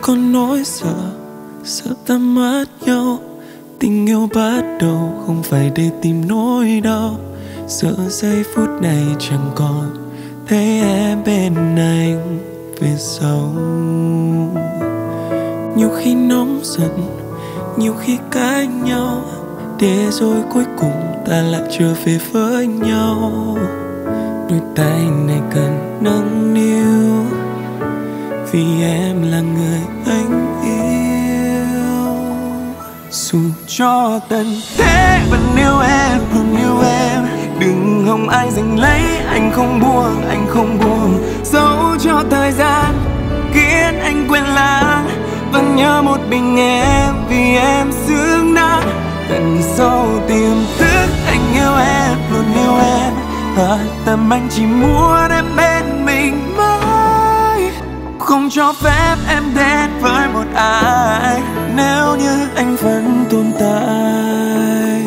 còn nỗi sợ, sợ ta mất nhau. Tình yêu bắt đầu không phải để tìm nỗi đau, sợ giây phút này chẳng còn thấy em bên anh về sau. Nhiều khi nóng giận, nhiều khi cãi nhau, để rồi cuối cùng ta lại trở về với nhau. Đôi tay này cần nâng niu, vì em là người anh yêu. Dù cho tận thế vẫn yêu em, luôn yêu em. Đừng hòng ai giành lấy, anh không buông, anh không buông. Dẫu cho thời gian khiến anh quên lãng, vẫn nhớ một mình em, vì em xứng đáng. Tận sâu tiềm thức anh yêu em, luôn yêu em. Thật tâm anh chỉ muốn em bên mình mãi, không cho phép em đến với một ai nếu như anh vẫn tồn tại.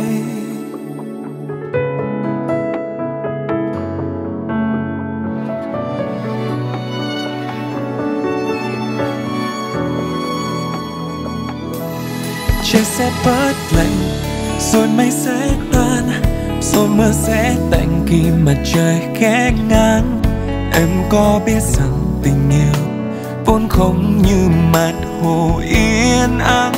Trời sẽ bớt lạnh, rồi mây sẽ tan, rồi mưa sẽ tạnh khi mặt trời khẽ ngang. Em có biết rằng tình yêu vốn không như mặt hồ yên ắng.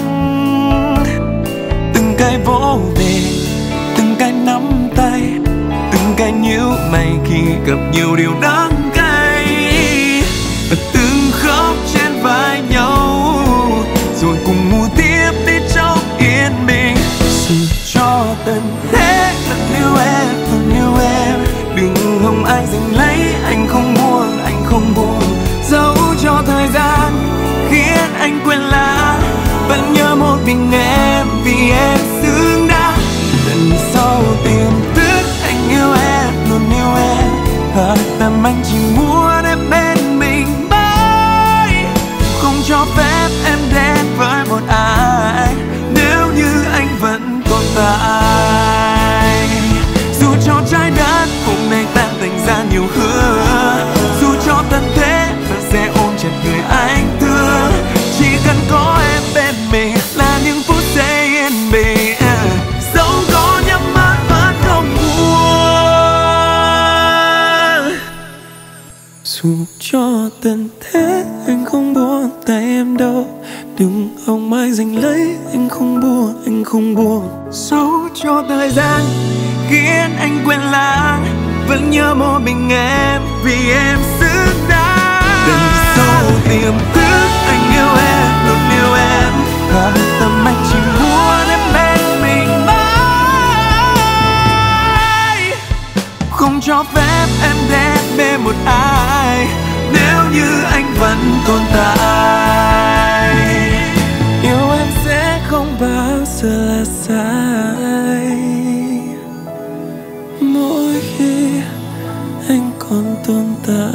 Từng cái vỗ về, từng cái nắm tay, từng cái nhíu mày khi gặp nhiều điều đắng cay, và từng khóc trên vai nhau, rồi cùng ngủ tiếp đi trong yên bình. Dù cho tận thế vẫn yêu em, vẫn yêu em. Đừng hòng ai giành lấy, anh không buông, anh không buông. Dẫu cho thời gian khiến anh quên lãng, vẫn nhớ một mình em, vì em xứng đáng. Tận sâu tiềm thức anh yêu em, luôn yêu em. Thật tâm anh chỉ muốn em bên mình mãi, không cho phép em đến với một ai nếu như anh vẫn tồn tại. Dù cho trái đất hôm nay tan thành ra nhiều hứa, dù cho tận thế vẫn sẽ ôm chặt người anh thương. Chỉ cần có em bên mình là những phút giây yên bình, dẫu có nhắm mắt vẫn không buồn. Dù cho tận thế anh không buông tay em đâu, đừng hòng ai giành lấy, anh không buông, anh không buông. Dẫu cho thời gian khiến anh quên lãng, vẫn nhớ một mình em, vì em xứng đáng. Tận sâu tiềm thức anh yêu em, luôn yêu em. Thật tâm anh chỉ muốn em bên mình mãi, không cho phép em đến bên một ai nếu như anh vẫn tồn tại. Yêu em sẽ không bao giờ là sai, mỗi khi anh còn tồn tại.